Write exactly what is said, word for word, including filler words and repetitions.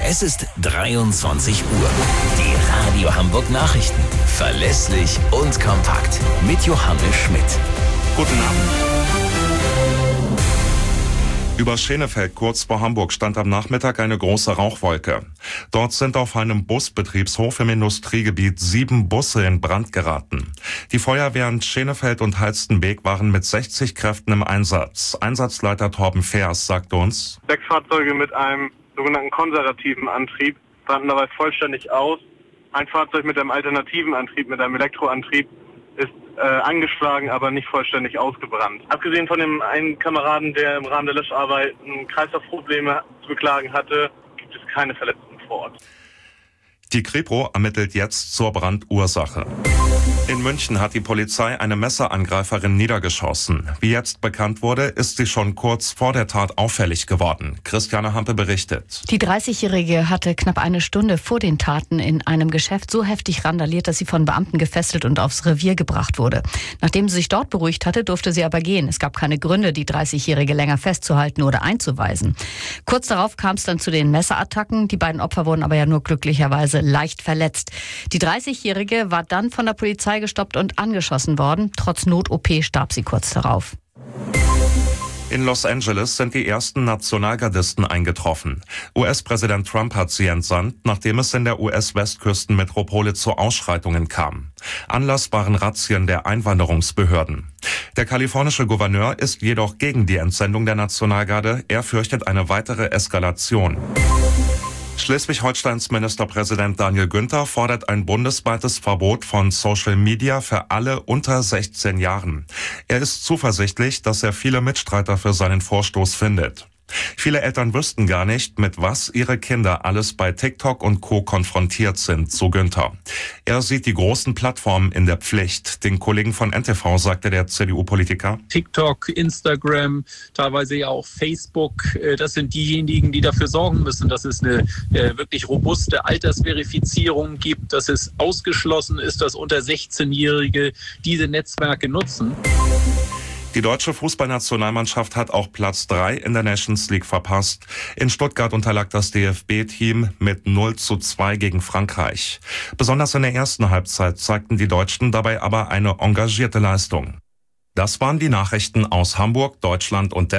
Es ist dreiundzwanzig Uhr. Die Radio Hamburg Nachrichten. Verlässlich und kompakt. Mit Johannes Schmidt. Guten Abend. Über Schenefeld kurz vor Hamburg stand am Nachmittag eine große Rauchwolke. Dort sind auf einem Busbetriebshof im Industriegebiet sieben Busse in Brand geraten. Die Feuerwehren Schenefeld und Halstenbek waren mit sechzig Kräften im Einsatz. Einsatzleiter Torben Fers sagte uns: Sechs Fahrzeuge mit einem sogenannten konservativen Antrieb brannten dabei vollständig aus. Ein Fahrzeug mit einem alternativen Antrieb, mit einem Elektroantrieb, ist äh, angeschlagen, aber nicht vollständig ausgebrannt. Abgesehen von dem einen Kameraden, der im Rahmen der Löscharbeiten Kreislaufprobleme zu beklagen hatte, gibt es keine Verletzten vor Ort. Die Kripo ermittelt jetzt zur Brandursache. In München hat die Polizei eine Messerangreiferin niedergeschossen. Wie jetzt bekannt wurde, ist sie schon kurz vor der Tat auffällig geworden. Christiane Hampe berichtet. Die dreißigjährige hatte knapp eine Stunde vor den Taten in einem Geschäft so heftig randaliert, dass sie von Beamten gefesselt und aufs Revier gebracht wurde. Nachdem sie sich dort beruhigt hatte, durfte sie aber gehen. Es gab keine Gründe, die dreißigjährige länger festzuhalten oder einzuweisen. Kurz darauf kam es dann zu den Messerattacken. Die beiden Opfer wurden aber ja nur glücklicherweise leicht verletzt. Die dreißigjährige war dann von der Polizei gestoppt und angeschossen worden. Trotz Not-O P starb sie kurz darauf. In Los Angeles sind die ersten Nationalgardisten eingetroffen. U S-Präsident Trump hat sie entsandt, nachdem es in der U S-Westküstenmetropole zu Ausschreitungen kam. Anlass waren Razzien der Einwanderungsbehörden. Der kalifornische Gouverneur ist jedoch gegen die Entsendung der Nationalgarde. Er fürchtet eine weitere Eskalation. Schleswig-Holsteins Ministerpräsident Daniel Günther fordert ein bundesweites Verbot von Social Media für alle unter sechzehn Jahren. Er ist zuversichtlich, dass er viele Mitstreiter für seinen Vorstoß findet. Viele Eltern wüssten gar nicht, mit was ihre Kinder alles bei TikTok und Co. konfrontiert sind, so Günther. Er sieht die großen Plattformen in der Pflicht. Den Kollegen von N T V sagte der C D U-Politiker: TikTok, Instagram, teilweise ja auch Facebook, das sind diejenigen, die dafür sorgen müssen, dass es eine äh, wirklich robuste Altersverifizierung gibt, dass es ausgeschlossen ist, dass unter sechzehnjährige diese Netzwerke nutzen. Die deutsche Fußballnationalmannschaft hat auch Platz drei in der Nations League verpasst. In Stuttgart unterlag das D F B-Team mit null zu zwei gegen Frankreich. Besonders in der ersten Halbzeit zeigten die Deutschen dabei aber eine engagierte Leistung. Das waren die Nachrichten aus Hamburg, Deutschland und der